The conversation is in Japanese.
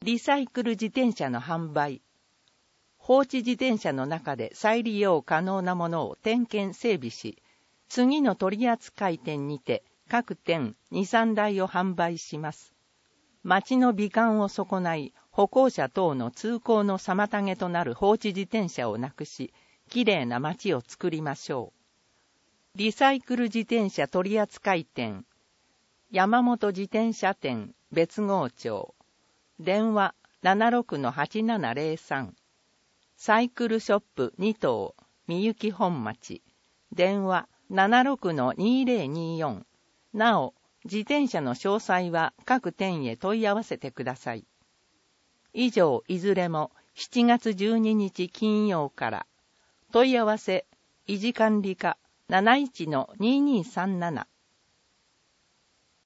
リサイクル自転車の販売。放置自転車の中で再利用可能なものを点検整備し、次の取扱店にて各店2、3台を販売します。街の美観を損ない、歩行者等の通行の妨げとなる放置自転車をなくし、きれいな街を作りましょう。リサイクル自転車取扱店、山本自転車店別郷町、電話 76-8703、サイクルショップ2棟、みゆき本町、電話 76-2024。なお、自転車の詳細は各店へ問い合わせてください。以上、いずれも7月12日金曜から。問い合わせ、維持管理課 71-2237